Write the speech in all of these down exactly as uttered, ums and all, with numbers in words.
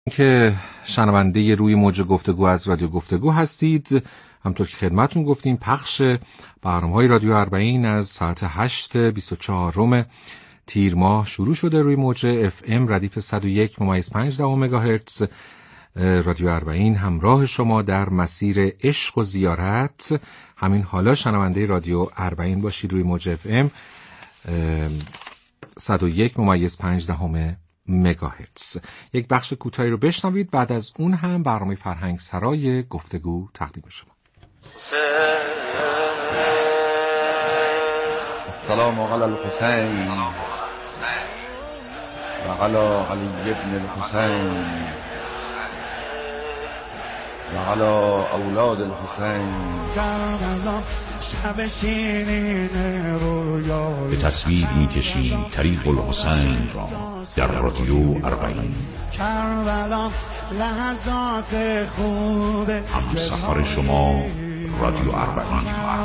که شنونده روی موج گفتگو از رادیو گفتگو هستید. همطور که خدمتون گفتیم پخش برنامه‌های رادیو اربعین از ساعت هشت بیست و چهار تیر ماه شروع شده روی موج اف ام ردیف صد و یک ممیز پنج مگاهرتز. رادیو اربعین همراه شما در مسیر عشق و زیارت. همین حالا شنونده رادیو اربعین باشید روی موج اف ام صد و یک ممیز پنج مگاهرتز. یک بخش کوتاهی رو بشنوید، بعد از اون هم برنامه فرهنگ سرای گفتگو تقدیم شما. سلام علی الحسین و علی علی ابن الحسین و علی اولاد الحسین. به تصویر می‌کشیم طریق الحسین را در رادیو اربعین. هم سفر شما رادیو اربعین.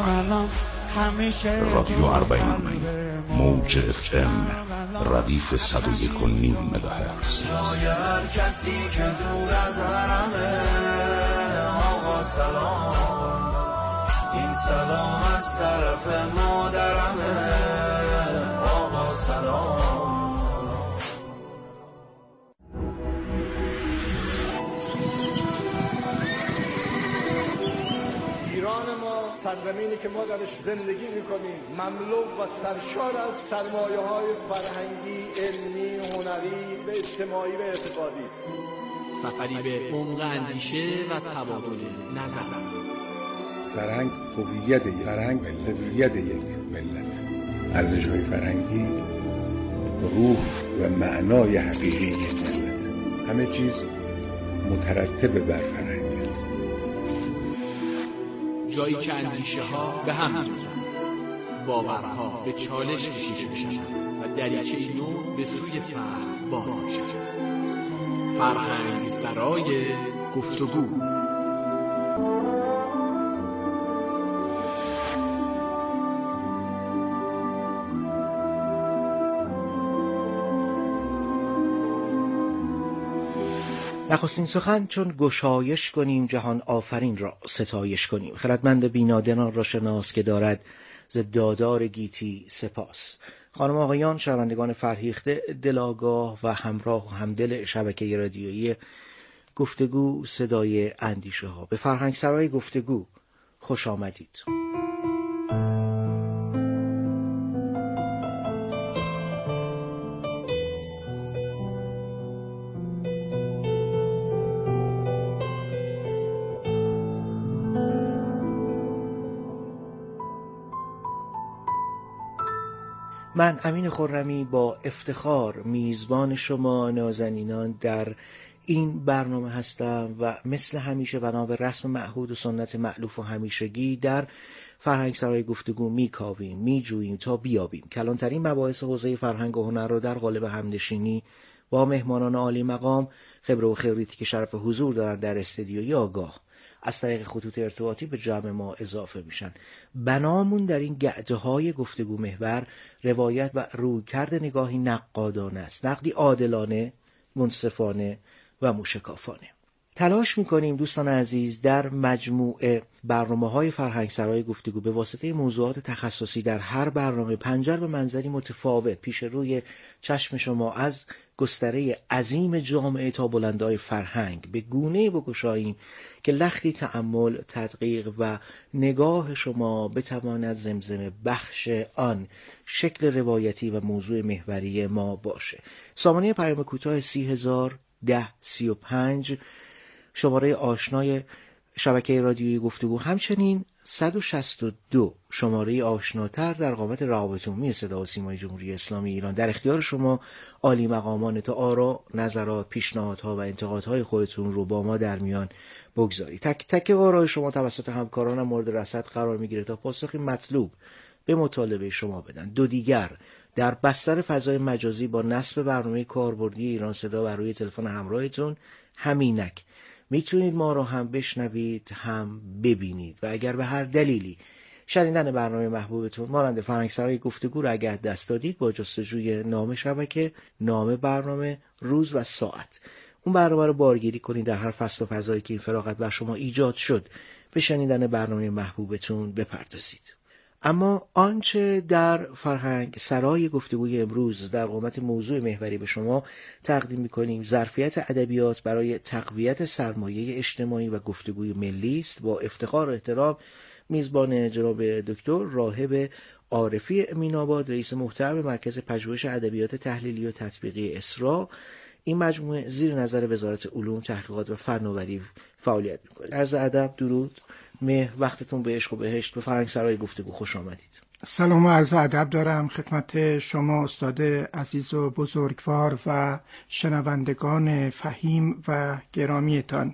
رادیو اربعین موج اف ام ردیف صد و یک و نیم مگاهرتز. هر کسی که دور از حرمه آقا سلام، این سلام از طرف مادرمه آقا سلام. ایران ما سرزمینی که ما درش زندگی میکنیم مملو و سرشار از سرمایه‌های فرهنگی، علمی، هنری و اجتماعی و اعتقادی است. سفری به عمق اندیشه و تبادل نظر. فرهنگ هویت یک فرهنگ هویت یک ملت. ارزش‌های فرهنگی روح و معنای حقیقی یک ملت. همه چیز مترتب بر فرهنگ. جایی که اندیشه ها به هم میرسند، باورها به چالش کشیده میشن و دریچه نو به سوی فهم باز میشن. فرهنگ سرای گفتگو. نخستین سخن چون گشایش کنیم جهان آفرین را ستایش کنیم. خردمند بینادران را شناس که دارد ز دادار گیتی سپاس. خانم آقایان، شنوندگان فرهیخته، دلاگاه و همراه و همدل شبکه رادیویی گفتگو صدای اندیشه ها، به فرهنگ سرای گفتگو خوش آمدید. من امین خرمی با افتخار میزبان شما نازنینان در این برنامه هستم و مثل همیشه بنا به رسم معهود و سنت مألوف و همیشگی در فرهنگ سرای گفتگو میکاویم، میجوییم تا بیابیم کلانترین مباحث حوزه فرهنگ و هنر را در قالب همنشینی با مهمانان عالی مقام، خبره و خبریتی که شرف حضور دارند در استدیوی آگاه از طریق خطوط ارتباطی به جمع ما اضافه میشن. بنامون در این گعده های گفتگو محور روایت و رویکرد نگاهی نقادانه است، نقدی عادلانه، منصفانه و موشکافانه. تلاش میکنیم دوستان عزیز در مجموعه برنامه‌های فرهنگ سرای گفتگو به واسطه موضوعات تخصصی در هر برنامه پنجر به منظری متفاوت پیش روی چشم شما از گستره عظیم جامعه تا بلندای فرهنگ به گونه‌ای بگشاییم که لختی تأمل، تدقیق و نگاه شما بتواند زمزمه بخش آن شکل روایتی و موضوع محوری ما باشه. سامانه پیام کوتاه سی هزار ده سی و پنج شماره آشنای شبکه رادیویی گفتگو، همچنین صد و شصت و دو شماره آشناتر در قامت روابط عمومی صدا و سیمای جمهوری اسلامی ایران در اختیار شما عالی مقامان تا آرا، نظرات، پیشنهادها و انتقادهای خودتون رو با ما در میان بگذارید. تک تک آرای شما توسط همکارانم مورد رصد قرار میگیره تا پاسخی مطلوب به مطالبه شما بدن. دو دیگر در بستر فضای مجازی با نصب برنامه کاربردی ایران صدا بر روی تلفن همراهتون همینک میتونید ما رو هم بشنوید هم ببینید و اگر به هر دلیلی شنیدن برنامه محبوبتون مانند فرهنگ سرای گفتگو رو اگر دست دادید با جستجوی نام شبکه، نام برنامه، روز و ساعت اون برنامه رو بارگیری کنید در هر فصل و فضایی که این فراغت بر شما ایجاد شد به شنیدن برنامه محبوبتون بپردازید. اما آنچه در فرهنگ سرای گفتگوی امروز در قامت موضوع محوری به شما تقدیم می‌کنیم ظرفیت ادبیات برای تقویت سرمایه اجتماعی و گفتگوی ملی است. با افتخار و احترام میزبان جناب دکتر راهب عارفی امین‌آباد، رئیس محترم مرکز پژوهش ادبیات تحلیلی و تطبیقی اسرا. این مجموعه زیر نظر وزارت علوم، تحقیقات و فناوری فعالیت می‌کند. عرض ادب، درود، مهر، وقتتون به عشق و بهشت. به فرهنگ سرای گفتگو خوش آمدید. سلام و عرض ادب دارم خدمت شما استاد عزیز و بزرگوار و شنوندگان فهیم و گرامیتان.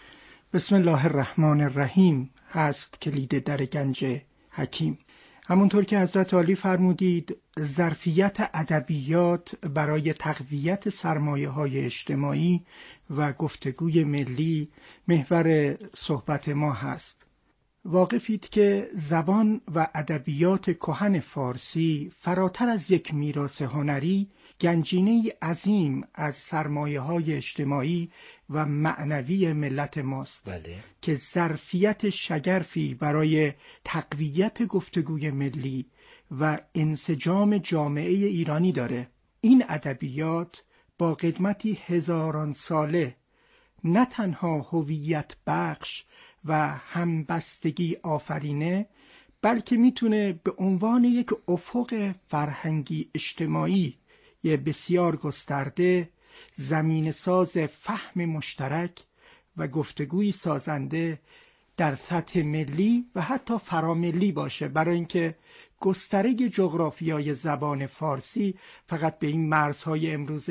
بسم الله الرحمن الرحیم هست کلید در گنج حکیم. همونطور که حضرت عالی فرمودید، ظرفیت ادبیات برای تقویت سرمایه‌های اجتماعی و گفتگوی ملی محور صحبت ما هست. واقفید که زبان و ادبیات کهن فارسی فراتر از یک میراث هنری گنجینه‌ای عظیم از سرمایه‌های اجتماعی و معنوی ملت ماست. بله. که ظرفیت شگرفی برای تقویت گفتگوی ملی و انسجام جامعه ایرانی داره. این ادبیات با قدمتی هزاران ساله نه تنها هویت بخش و همبستگی آفرینه، بلکه میتونه به عنوان یک افق فرهنگی اجتماعی یه بسیار گسترده زمین ساز فهم مشترک و گفتگوی سازنده در سطح ملی و حتی فراملی باشه، برای اینکه گستره جغرافیای زبان فارسی فقط به این مرزهای امروز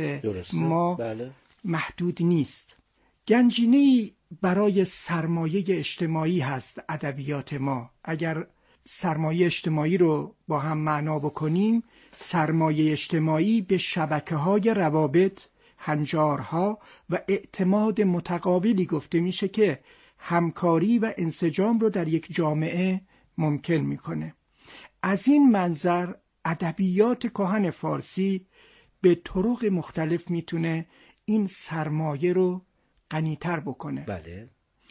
ما بله. محدود نیست. گنجینه‌ای برای سرمایه اجتماعی هست ادبیات ما. اگر سرمایه اجتماعی رو با هم معنا بکنیم، سرمایه اجتماعی به شبکه‌های روابط، هنجارها و اعتماد متقابلی گفته میشه که همکاری و انسجام رو در یک جامعه ممکن میکنه. از این منظر ادبیات کهن فارسی به طرق مختلف میتونه این سرمایه رو غنی‌تر بکنه. بله.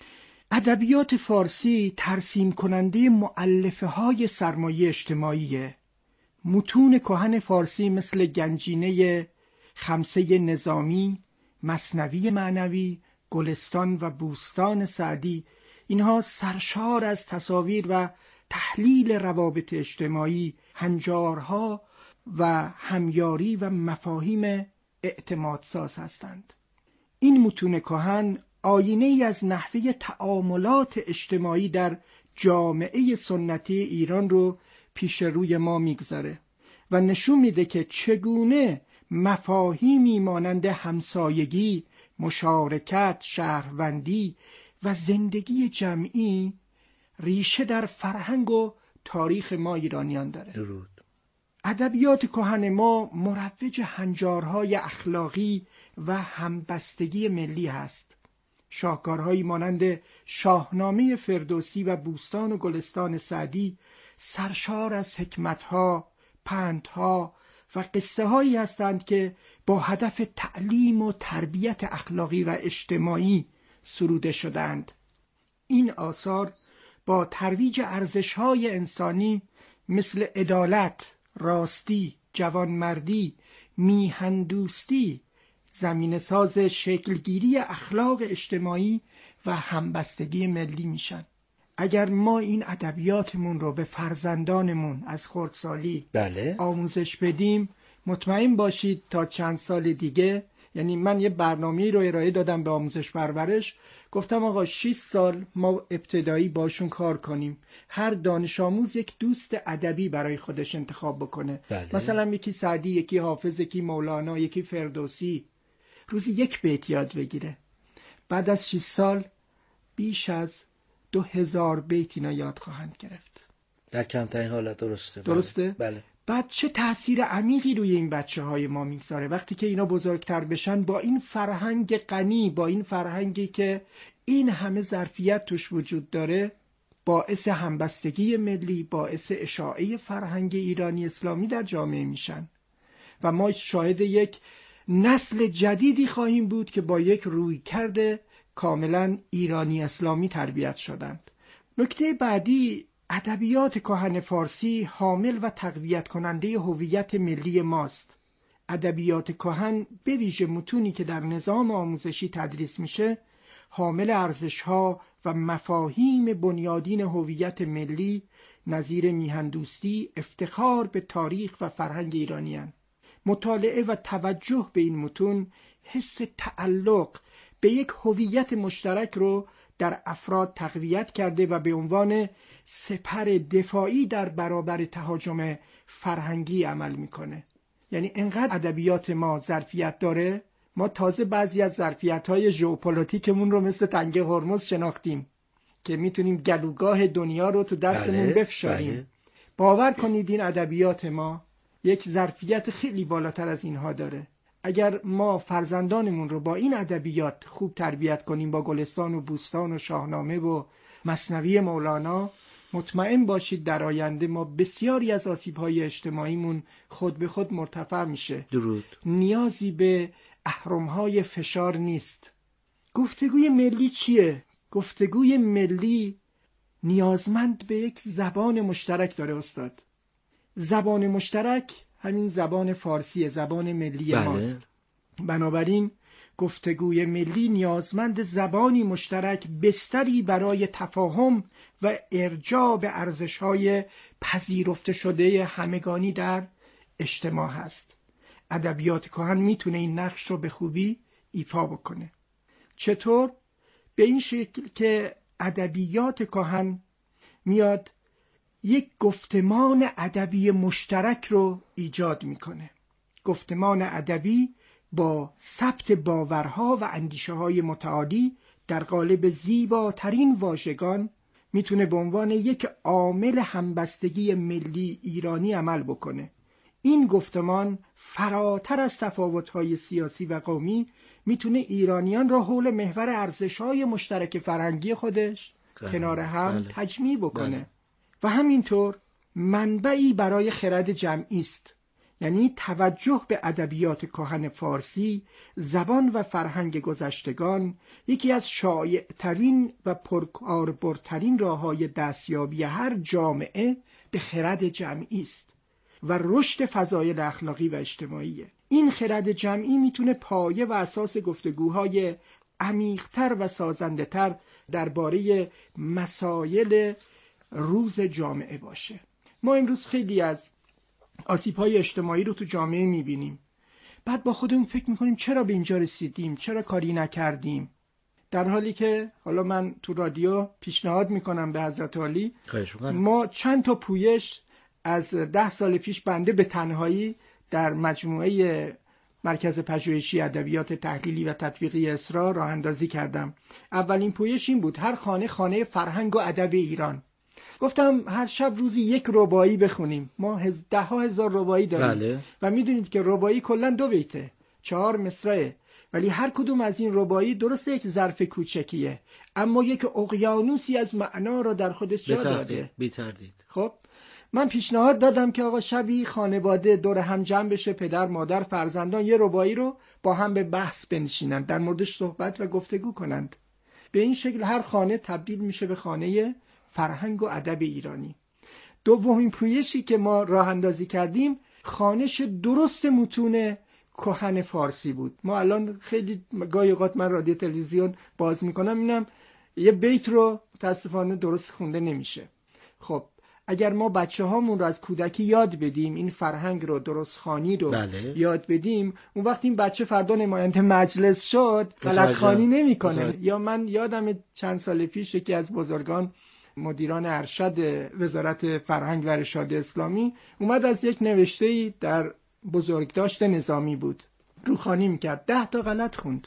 ادبیات فارسی ترسیم کننده مؤلفه های سرمایه اجتماعیه. متون کهن فارسی مثل گنجینه خمسه نظامی، مثنوی معنوی، گلستان و بوستان سعدی، اینها سرشار از تصاویر و تحلیل روابط اجتماعی، هنجارها و همیاری و مفاهیم اعتمادساز هستند. این متون کهن آینه ای از نحوه تعاملات اجتماعی در جامعه سنتی ایران رو پیش روی ما میگذاره و نشون میده که چگونه مفاهیمی مانند همسایگی، مشارکت، شهروندی و زندگی جمعی ریشه در فرهنگ و تاریخ ما ایرانیان داره. درود. ادبیات کهن ما مروج هنجارهای اخلاقی و همبستگی ملی هست. شاهکارهایی مانند شاهنامه فردوسی و بوستان و گلستان سعدی سرشار از حکمتها، پندها و قصه هایی هستند که با هدف تعلیم و تربیت اخلاقی و اجتماعی سروده شدند. این آثار با ترویج ارزش‌های انسانی مثل عدالت، راستی، جوانمردی، میهندوستی زمین ساز شکلگیری اخلاق اجتماعی و همبستگی ملی میشن. اگر ما این ادبیاتمون رو به فرزندانمون از خردسالی بله. آموزش بدیم، مطمئن باشید تا چند سال دیگه، یعنی من یه برنامه‌ای رو ارائه دادم به آموزش پرورش، گفتم آقا شش سال ما ابتدایی باشون کار کنیم، هر دانش آموز یک دوست ادبی برای خودش انتخاب بکنه. بله. مثلا یکی سعدی، یکی حافظ، یکی مولانا، یکی فردوسی، روزی یک بیت یاد بگیره. بعد از شش سال بیش از دو هزار بیت اینا یاد خواهند گرفت. در کمترین حالت. درسته. درسته؟ بله. بعد چه تأثیر عمیقی روی این بچه های ما میگذاره وقتی که اینا بزرگتر بشن، با این فرهنگ غنی، با این فرهنگی که این همه ظرفیت توش وجود داره، باعث همبستگی ملی، باعث اشاعه فرهنگ ایرانی اسلامی در جامعه میشن. و ما شاهد یک نسل جدیدی خواهیم بود که با یک رویکرد کاملا ایرانی اسلامی تربیت شدند. نکته بعدی، ادبیات کهن فارسی حامل و تقویت کننده هویت ملی ماست. ادبیات کهن به ویژه متونی که در نظام آموزشی تدریس میشه حامل ارزش‌ها و مفاهیم بنیادین هویت ملی نظیر میهندوستی، افتخار به تاریخ و فرهنگ ایرانی هستند. مطالعه و توجه به این متون حس تعلق به یک هویت مشترک رو در افراد تقویت کرده و به عنوان سپر دفاعی در برابر تهاجم فرهنگی عمل میکنه. یعنی انقدر ادبیات ما ظرفیت داره، ما تازه بعضی از ظرفیت‌های ژئوپلیتیکمون رو مثل تنگه هرمز شناختیم که میتونیم گلوگاه دنیا رو تو دستمون بله، بفشاریم. بله. باور کنید این ادبیات ما یک ظرفیت خیلی بالاتر از اینها داره. اگر ما فرزندانمون رو با این ادبیات خوب تربیت کنیم، با گلستان و بوستان و شاهنامه و مثنوی مولانا، مطمئن باشید در آینده ما بسیاری از آسیب‌های اجتماعیمون خود به خود مرتفع میشه. درود. نیازی به اهرم‌های فشار نیست. گفتگوی ملی چیه؟ گفتگوی ملی نیازمند به یک زبان مشترک داره استاد. زبان مشترک همین زبان فارسی، زبان ملی بله. ماست. بنابراین گفتگوی ملی نیازمند زبانی مشترک، بستری برای تفاهم و ارجاع به ارزش‌های پذیرفته شده همگانی در اجتماع هست. ادبیات کهن میتونه این نقش رو به خوبی ایفا بکنه. چطور؟ به این شکل که ادبیات کهن میاد یک گفتمان ادبی مشترک رو ایجاد میکنه. گفتمان ادبی با ثبت باورها و اندیشه های متعالی در قالب زیباترین واژگان میتونه به عنوان یک عامل همبستگی ملی ایرانی عمل بکنه. این گفتمان فراتر از تفاوت‌های سیاسی و قومی میتونه ایرانیان را حول محور ارزش‌های مشترک فرهنگی خودش بله. کنار هم بله. تجمیع بکنه. بله. و همینطور منبعی برای خرد جمعی است. یعنی توجه به ادبیات کهن فارسی، زبان و فرهنگ گذشتگان یکی از شایع‌ترین و پرکاربردترین راه‌های دستیابی هر جامعه به خرد جمعی است و رشد فضایل اخلاقی و اجتماعی. این خرد جمعی میتونه پایه و اساس گفتگوهای عمیق‌تر و سازنده‌تر درباره مسائل روز جامعه باشه. ما امروز خیلی از آسیب‌های اجتماعی رو تو جامعه می‌بینیم. بعد با خودمون فکر می‌کنیم چرا به اینجا رسیدیم؟ چرا کاری نکردیم؟ در حالی که حالا من تو رادیو پیشنهاد می‌کنم به حضرت عالی، ما چند تا پویش از ده سال پیش بنده به تنهایی در مجموعه مرکز پژوهشی ادبیات تحلیلی و تطبیقی اسرا راه اندازی کردم. اولین پویش این بود: هر خانه خانه فرهنگ و ادب ایران. گفتم هر شب روزی یک رباعی بخونیم. ما هز... ده ها هزار رباعی داریم. بله. و میدونید که رباعی کلا دو بیته، چهار مصرعه، ولی هر کدوم از این رباعی درست یک ظرف کوچکیه، اما یک اقیانوسی از معنا را در خودش جا داده. بی تردید. خب من پیشنهاد دادم که آقا شبی خانواده دور هم جمع بشه، پدر، مادر، فرزندان یه رباعی رو با هم به بحث بنشینن، در موردش صحبت و گفتگو کنند. به این شکل هر خانه تبدیل میشه به خانه فرهنگ و ادب ایرانی. دومین پویشی که ما راه اندازی کردیم خوانش درست متون کهن فارسی بود. ما الان خیلی گاهی اوقات من رادیو تلویزیون باز میکنم اینم یه بیت رو متاسفانه درست خونده نمیشه. خب اگر ما بچه هامون رو از کودکی یاد بدیم، این فرهنگ رو، درست خوانی رو بله. یاد بدیم، اون وقت این بچه فردا نماینده مجلس شد غلط خوانی نمی کنه. یا من یادم چند سال پیش یکی از بزرگان مدیران ارشد وزارت فرهنگ و ارشاد اسلامی اومد از یک نوشته‌ای در بزرگداشت نظامی بود روخوانی میکرد، ده تا غلط خوند.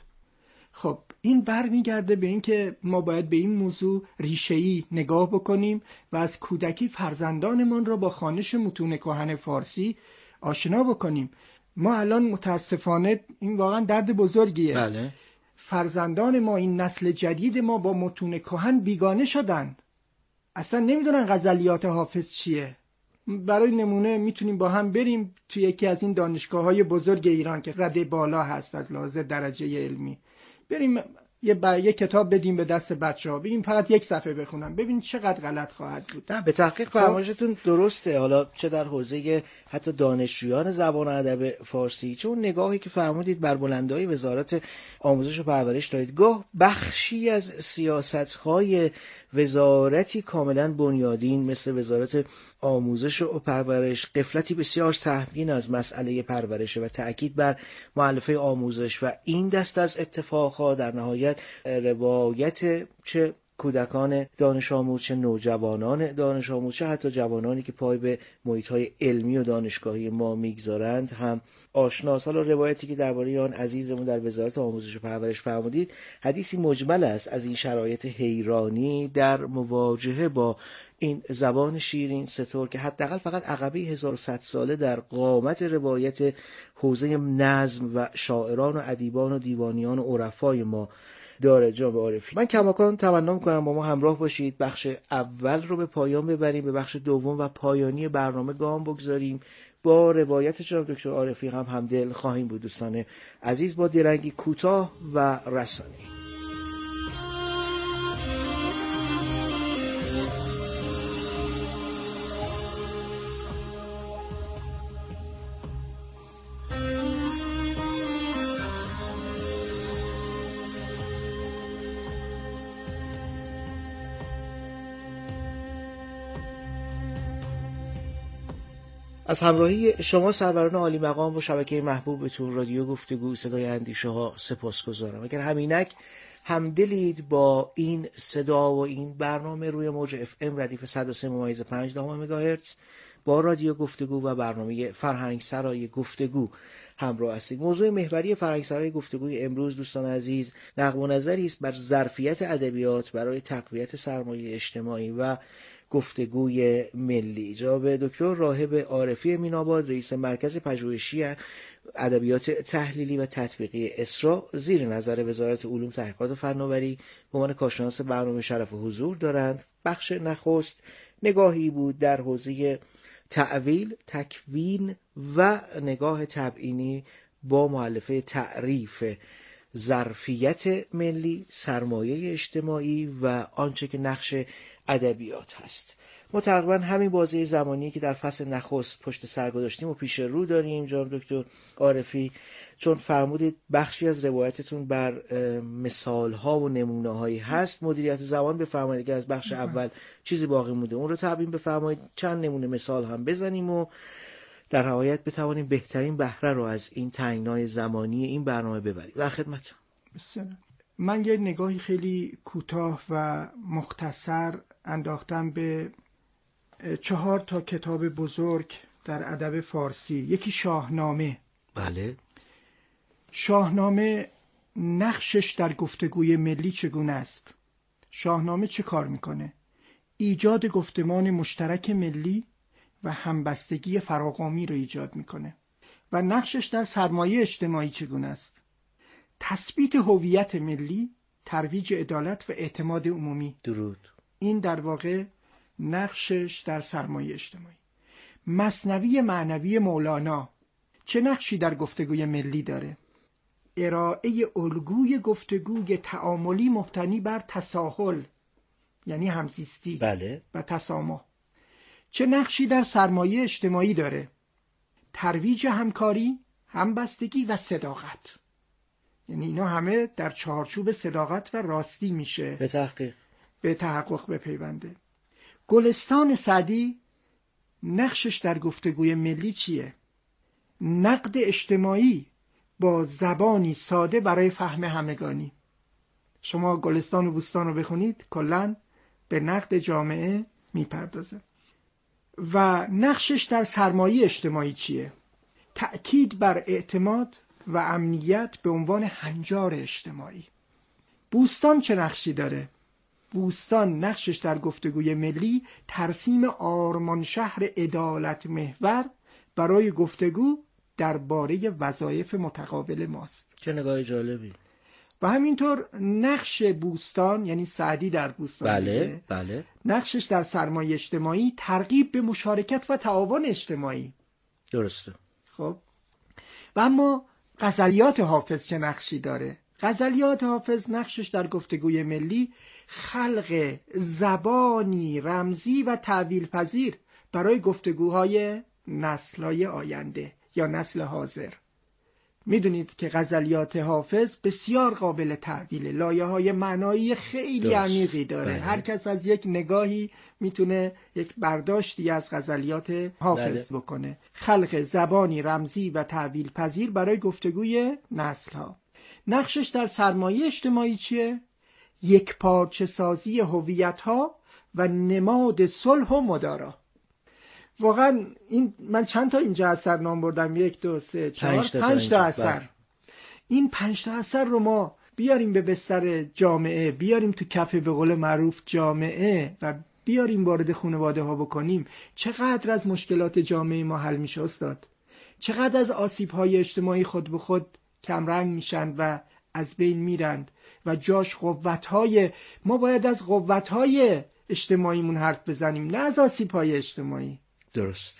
خب این برمیگرده به این که ما باید به این موضوع ریشه‌ای نگاه بکنیم و از کودکی فرزندانمان را با خوانش متون کهن فارسی آشنا بکنیم. ما الان متاسفانه این واقعا درد بزرگیه. بله. فرزندان ما، این نسل جدید ما با متون کهن بیگانه شدن، اصلا نمیدونن غزلیات حافظ چیه، برای نمونه میتونیم با هم بریم توی یکی از این دانشگاه‌های بزرگ ایران که رده بالا هست از لحاظ درجه علمی، بریم یه با... یه کتاب بدیم به دست بچه‌ها، بگیم فقط یک صفحه بخونن، ببین چقدر غلط خواهد بود. نه به تحقیق فرمایشتون درسته، حالا چه در حوزه حتی دانشجویان زبان و ادب فارسی، چون نگاهی که فرمودید بر بلندای وزارت آموزش و پرورش دارید، گاه بخشی از سیاست‌های وزارتی کاملا بنیادین مثل وزارت آموزش و پرورش غفلتی بسیار سهمگین از مسئله پرورش و تأکید بر مؤلفه آموزش و این دست از اتفاقها در نهایت روایت چه کودکان دانش آموز، چه نوجوانان دانش آموز، چه حتی جوانانی که پای به محیط‌های علمی و دانشگاهی ما میگذارند هم آشناست. حالا روایتی که درباره آن عزیزمون در وزارت آموزش و پرورش فرمودید حدیثی مجمل است از این شرایط حیرانی در مواجهه با این زبان شیرین ستور که حداقل فقط عقبه هزار و صد ساله در قامت روایت حوزه نظم و شاعران و ادیبان و دیوانیان و عرفای ما داره. جناب عارفی، من کماکان تمنا می‌کنم با ما همراه باشید، بخش اول رو به پایان ببریم، به بخش دوم و پایانی برنامه گام بگذاریم. با روایت جناب دکتر عارفی هم همدل خواهیم بود. دوستان عزیز، با درنگی کوتاه و رسانه‌ای. از همراهی شما سروران عالی مقام و شبکه محبوبتون رادیو گفتگو صدای اندیشه ها سپاسگزارم. اگر همینک همدلید با این صدا و این برنامه روی موج اف ام ردیف صد و سه ممیز پنج دهم مگاهرتز با رادیو گفتگو و برنامه فرهنگ سرای گفتگو همراه هستید. موضوع محوری فرهنگ سرای گفتگوی امروز دوستان عزیز نقد و نظری است بر ظرفیت ادبیات برای تقویت سرمایه اجتماعی و گفتگوی ملی. جناب دکتر راهب عارفی میناباد، رئیس مرکز پژوهشی ادبیات تحلیلی و تطبیقی اسرا، زیر نظر وزارت علوم تحقیقات و فناوری به عنوان کارشناس برنامه شرف حضور دارند. بخش نخست نگاهی بود در حوزه تعویل، تکوین و نگاه تبیینی با مؤلفه تعریف ظرفیت ملی، سرمایه اجتماعی و آنچه که نقش ادبیات هست. ما تقریبا همین بازه زمانی که در فصل نخست پشت سر گذاشتیم و پیش رو داریم. جناب دکتر عارفی، چون فرمودید بخشی از روایتتون بر مثال‌ها و نمونه‌هایی هست مدیریت زبان، بفرمایید که از بخش اول چیزی باقی مونده اون رو تبیین بفرمایید، چند نمونه مثال هم بزنیم و در نهایت بتوانیم بهترین بهره رو از این تنگنای زمانی این برنامه ببریم. در خدمت. بسیار. من یه نگاهی خیلی کوتاه و مختصر انداختم به چهار تا کتاب بزرگ در ادب فارسی. یکی شاهنامه. بله. شاهنامه نقشش در گفتگوی ملی چگونه است؟ شاهنامه چه کار میکنه؟ ایجاد گفتمان مشترک ملی و همبستگی فراقومی رو ایجاد میکنه. و نقشش در سرمایه اجتماعی چگونه است؟ تثبیت هویت ملی، ترویج عدالت و اعتماد عمومی. درود. این در واقع نقشش در سرمایه اجتماعی. مثنوی معنوی مولانا چه نقشی در گفتگوی ملی داره؟ ارائه الگوی گفتگوی تعاملی مبتنی بر تساهل، یعنی همزیستی بله. و تسامح. چه نقشی در سرمایه اجتماعی داره؟ ترویج همکاری، همبستگی و صداقت. یعنی اینا همه در چارچوب صداقت و راستی میشه به تحقیق به تحقق بپیونده. گلستان سعدی نقشش در گفتگوی ملی چیه؟ نقد اجتماعی با زبانی ساده برای فهم همگانی. شما گلستان و بوستان رو بخونید کلاً به نقد جامعه میپردازه. و نقشش در سرمایه اجتماعی چیه؟ تأکید بر اعتماد و امنیت به عنوان هنجار اجتماعی. بوستان چه نقشی داره؟ بوستان نقشش در گفتگوی ملی ترسیم آرمان شهر عدالت محور برای گفتگو درباره وظایف متقابل ماست. چه نگاه جالبی. و همینطور نقش بوستان، یعنی سعدی در بوستان، بله دیگه. بله نقشش در سرمایه اجتماعی ترغیب به مشارکت و تعاون اجتماعی. درسته. خب و اما غزلیات حافظ چه نقشی داره؟ غزلیات حافظ نقشش در گفتگوی ملی خلق زبانی رمزی و تعبیل پذیر برای گفتگوهای نسل‌های آینده یا نسل حاضر. میدونید که غزلیات حافظ بسیار قابل تعبیل، لایه‌های معنایی خیلی عمیقی داره. بله. هر کس از یک نگاهی میتونه یک برداشتی از غزلیات حافظ بله. بکنه. خلق زبانی رمزی و تعبیل پذیر برای گفتگوی نسل‌ها. نقشش در سرمایه اجتماعی چیه؟ یک پارچه سازی هویت‌ها و نماد صلح و مدارا. واقعا این من چند تا اینجا اثر نام بردم، یک دو سه چهار پنج تا, پنج تا اثر بر. این پنج تا اثر رو ما بیاریم به بستر جامعه، بیاریم تو کف به قول معروف جامعه و بیاریم وارد خانواده ها بکنیم، چقدر از مشکلات جامعه ما حل میشه استاد؟ چقدر از آسیب های اجتماعی خود به خود کمرنگ میشن و از بین میرند و جاش قوت های ما باید از قوت های اجتماعیمون حرف بزنیم، نه از آسیب های اجتماعی. درست.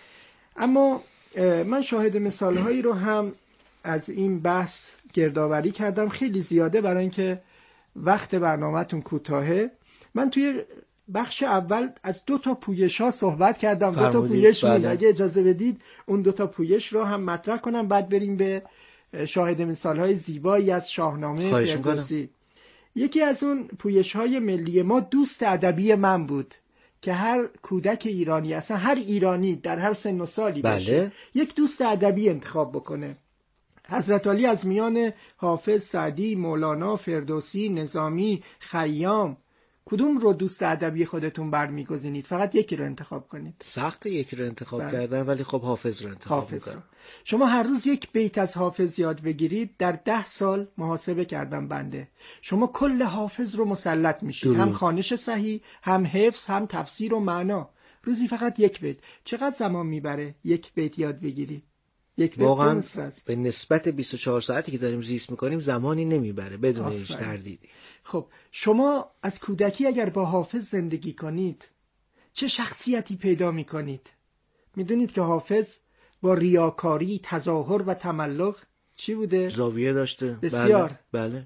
اما من شاهد مثالهایی رو هم از این بحث گردآوری کردم، خیلی زیاده برای اینکه وقت برنامه‌تون کوتاهه. من توی بخش اول از دو تا پویش ها صحبت کردم، دو تا پویش بود. اگه اجازه بدید اون دو تا پویش رو هم مطرح کنم، بعد بریم به شاهد مثالهای زیبایی از شاهنامه فردوسی. یکی از اون پویش های ملی ما دوست ادبی من بود که هر کودک ایرانی، اصلا هر ایرانی در هر سن و سالی بله. باشه یک دوست ادبی انتخاب بکنه. حضرت علی از میان حافظ، سعدی، مولانا، فردوسی، نظامی، خیام، کدوم رو دوست ادبی خودتون برمیگزینید؟ فقط یکی رو انتخاب کنید. سخت یکی رو انتخاب بله. کردن، ولی خب حافظ رو انتخاب میکنم. شما هر روز یک بیت از حافظ یاد بگیرید، در ده سال محاسبه کردم بنده شما کل حافظ رو مسلط میشید، هم خوانش صحیح، هم حفظ، هم تفسیر و معنا. روزی فقط یک بیت. چقدر زمان میبره یک بیت یاد بگیری؟ یک بیت واقعا به نسبت بیست و چهار ساعتی که داریم زیست میکنیم زمانی نمیبره بدون هیچ تردیدی. خب شما از کودکی اگر با حافظ زندگی کنید چه شخصیتی پیدا میکنید؟ میدونید که حافظ با ریاکاری، تظاهر و تملق چی بوده؟ زاویه داشته. بسیار. بله. بله.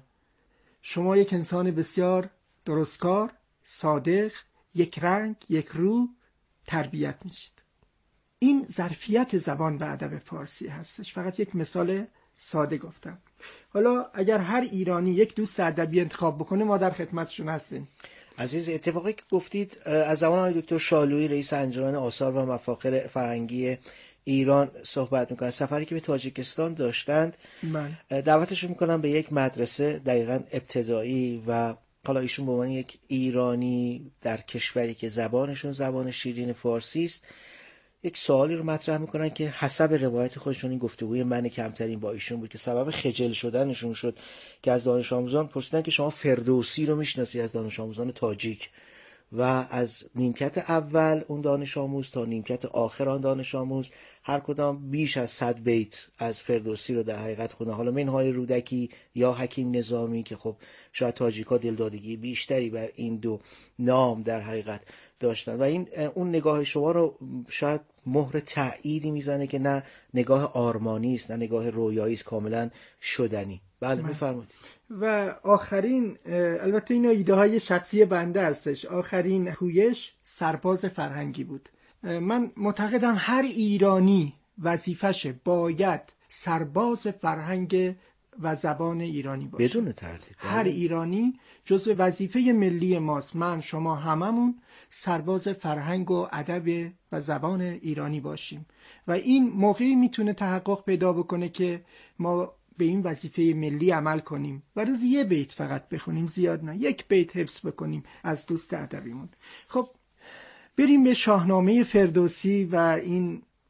شما یک انسان بسیار درستکار، صادق، یک رنگ، یک رو تربیت میشید. این ظرفیت زبان و ادب فارسی هستش. فقط یک مثال ساده گفتم. حالا اگر هر ایرانی یک دوست ادبی انتخاب بکنه ما در خدمتشون هستیم. عزیز، اتفاقی که گفتید از زمان آقای دکتر شالویی رئیس انجمن آثار و مفاخر فرهنگی ایران صحبت میکنن. سفری که به تاجیکستان داشتند من دعوتشون میکنم به یک مدرسه دقیقاً ابتدایی و حالا ایشون به عنوان یک ایرانی در کشوری که زبانشون زبان شیرین فارسی است یک سوالی رو مطرح میکنن که حسب روایت خودشون این گفتگوی من کمترین با ایشون بود که سبب خجل شدنشون شد که از دانش آموزان پرسیدن که شما فردوسی رو میشناسی؟ از دانش آموزان تاجیک. و از نیمکت اول اون دانش آموز تا نیمکت آخر آن دانش آموز هر کدام بیش از صد بیت از فردوسی رو در حقیقت خوندن. حالا منهای رودکی یا حکیم نظامی که خب شاید تاجیکا دلدادگی بیشتری بر این دو نام در حقیقت داشتن و این اون نگاه شما رو شاید مهر تأییدی میزنه که نه نگاه آرمانی است، نه نگاه رویایی است، کاملا شدنی. بله میفرمایید. و آخرین، البته اینا ایده های شخصی بنده هستش، آخرین هویش سرباز فرهنگی بود. من معتقدم هر ایرانی وظیفشه باید سرباز فرهنگ و زبان ایرانی باشه بدون تردید. هر ایرانی جزء وظیفه ملی ماست. من شما هممون سرباز فرهنگ و ادب و زبان ایرانی باشیم و این موقعی میتونه تحقق پیدا بکنه که ما به این وظیفه ملی عمل کنیم و روز یه بیت فقط بخونیم، زیاد نه، یک بیت حفظ بکنیم از دوست ادبیمون. خب بریم به شاهنامه فردوسی و این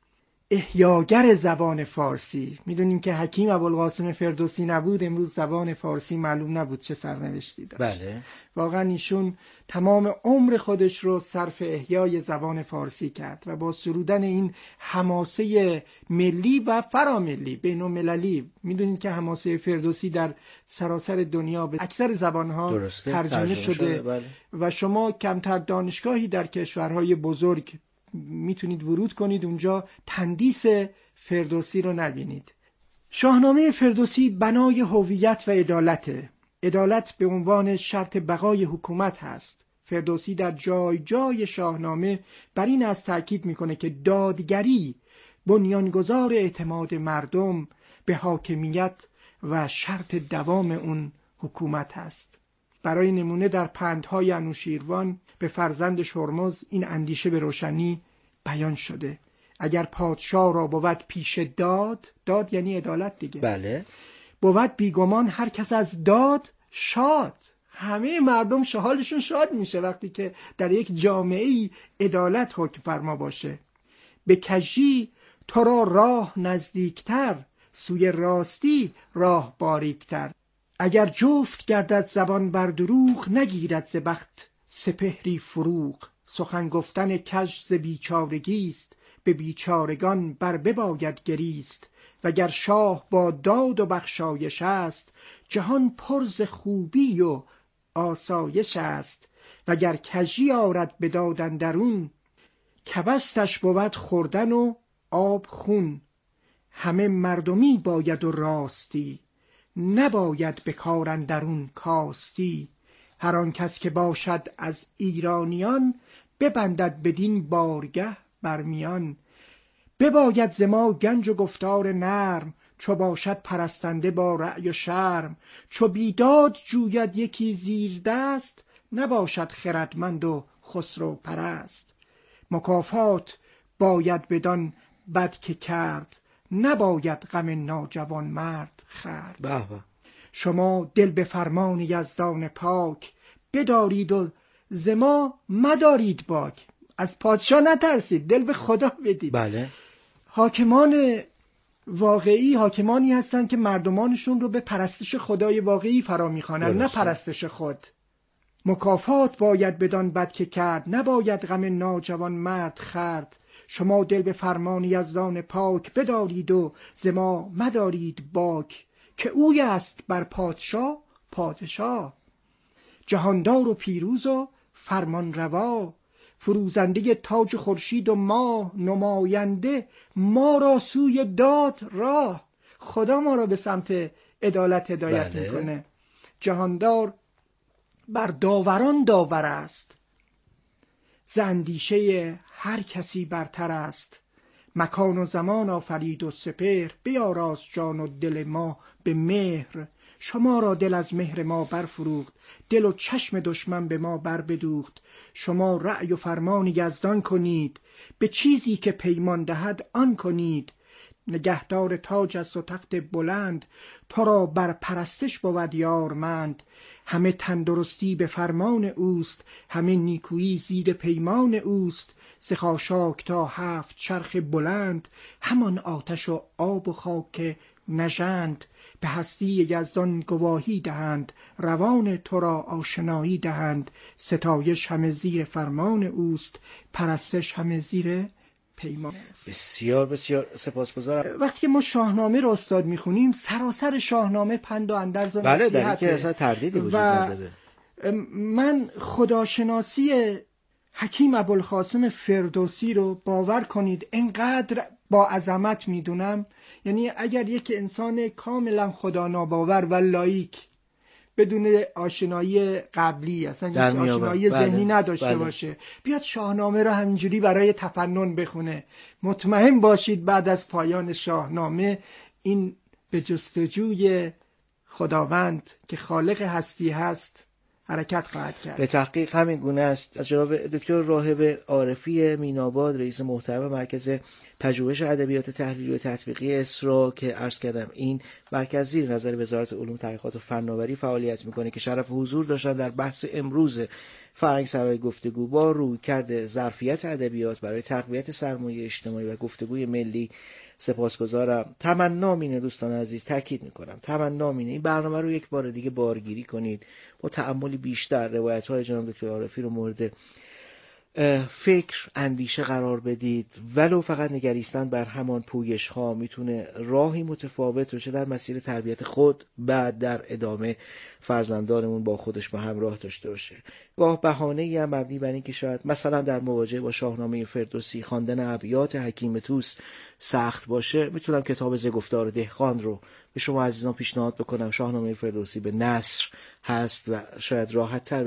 احیاگر زبان فارسی. میدونیم که حکیم ابوالقاسم فردوسی نبود، امروز زبان فارسی معلوم نبود چه سرنوشتی داشت. بله. واقعا ایشون تمام عمر خودش رو صرف احیای زبان فارسی کرد و با سرودن این حماسه ملی و فراملی بین المللی، میدونید که حماسه فردوسی در سراسر دنیا به اکثر زبانها ترجمه شده, شده بله. و شما کمتر دانشگاهی در کشورهای بزرگ میتونید ورود کنید اونجا تندیس فردوسی رو نبینید. شاهنامه فردوسی بنای هویت و عدالته. عدالت به عنوان شرط بقای حکومت هست. فردوسی در جای جای شاهنامه بر این از تأکید میکنه که دادگری بنیانگذار اعتماد مردم به حاکمیت و شرط دوام اون حکومت هست. برای نمونه در پندهای انوشیروان به فرزندش هرمز این اندیشه به روشنی بیان شده: اگر پادشاه را بود پیش داد، داد یعنی عدالت دیگه، بله، بود بیگمان هر کس از داد شاد. همه مردم حالشون شاد میشه وقتی که در یک جامعه‌ای عدالت حکم فرما باشه. به کژی تو را راه نزدیکتر، سوی راستی راه باریکتر. اگر جفت گردد زبان بر دروغ، نگیرد ز بخت سپهری فروغ. سخن گفتن کژ ز بیچارگیست، به بیچارگان بر بباید گریست. وگر شاه با داد و بخشایش است، جهان پر ز خوبی و آسایش است. وگر کژی آرد به داد اندرون، کبستش بود خوردن و آب خون. همه مردمی باید و راستی، نباید به کار اندرون کاستی. هر آن کس که باشد از ایرانیان، ببندد بدین بارگه برمیان. بباید ز ما گنج و گفتار نرم، چو باشد پرستنده با رأی و شرم. چو بیداد جوید یکی زیر دست، نباشد خردمند و خسرو پرست. مکافات باید بدان بد که کرد، نباید غم ناجوان مرد خورد. به به. شما دل به فرمان یزدان پاک، بدارید و ز ما مدارید باک. از پادشاه نترسید، دل به خدا بدید. بله. حاکمان واقعی حاکمانی هستند که مردمانشون رو به پرستش خدای واقعی فرا میخوانند، نه پرستش خود. مکافات باید بدان بد که کرد، نباید غم ناجوان مرد خورد. شما دل به فرمان یزدان پاک، بدارید و ز ما مدارید باک. که اوی است بر پادشاه پادشاه، جهاندار و پیروز و فرمان روا. فروزنده تاج خورشید و ماه، نماینده ما را سوی داد راه. خدا ما را به سمت عدالت هدایت بله. میکنه. جهاندار بر داوران داور است، ز اندیشه هر کسی برتر است. مکان و زمان آفرید و سپهر، بیاراست جان و دل ما به مهر. شما را دل از مهر ما برفروخت، دل و چشم دشمن به ما بر بدوخت. شما رأی و فرمان یزدان کنید، به چیزی که پیمان دهد آن کنید. نگهدار تاج است و تخت بلند، تو را بر پرستش بود یارمند. همه تندرستی به فرمان اوست، همه نیکویی زیر پیمان اوست. ز خاشاک تا هفت چرخ بلند، همان آتش و آب و خاک نژند. به هستی یزدان گواهی دهند، روان تو را آشنایی دهند. ستایش همه زیر فرمان اوست، پرستش همه زیر پیمان است. بسیار بسیار سپاسگزارم. وقتی که ما شاهنامه رو استاد میخونیم، سراسر شاهنامه پند و اندرز و بله، نصیحته. در این که اصلا تردیدی وجود نداره. من خداشناسی حکیم ابوالقاسم فردوسی رو باور کنید انقدر با عظمت میدونم، یعنی اگر یک انسان کاملا خدا ناباور و لایک بدون آشنایی قبلی، اصلا هیچ آشنایی بله. ذهنی نداشته بله. باشه، بیاد شاهنامه رو همینجوری برای تفنن بخونه، مطمئن باشید بعد از پایان شاهنامه این به جستجوی خداوند که خالق هستی هست حرکت خواهد کرد. به تحقیق همین گونه است. از جناب دکتر راهب عارفی میناباد، رئیس محترم مرکز پژوهش ادبیات تحلیلی و تطبیقی اسرا، که عرض کردم این مرکز زیر نظر وزارت علوم تحقیقات و فناوری فعالیت میکنه که شرف حضور داشتن در بحث امروز فرهنگسرای گفتگو با رویکرد ظرفیت ادبیات برای تقویت سرمایه اجتماعی و گفتگوی ملی. سپاسگزارم. تمنام اینه دوستان عزیز، تاکید میکنم تمنام اینه این برنامه رو یک بار دیگه بارگیری کنید، با تأملی بیشتر روایت های جناب دکتر عارفی رو مورد فکر اندیشه قرار بدید. ولو فقط نگریستن بر همان پویش ها میتونه راهی متفاوت رو چه در مسیر تربیت خود بعد در ادامه فرزندانمون با خودش به همراه داشته باشه. گاه بهانه‌ای هم مبنی بر این که شاید مثلا در مواجهه با شاهنامه فردوسی خواندن ابیات حکیم طوس سخت باشه، میتونم کتاب ز گفتار دهقان رو به شما عزیزان پیشنهاد بکنم. شاهنامه فردوسی به نثر هست و شاید راحت تر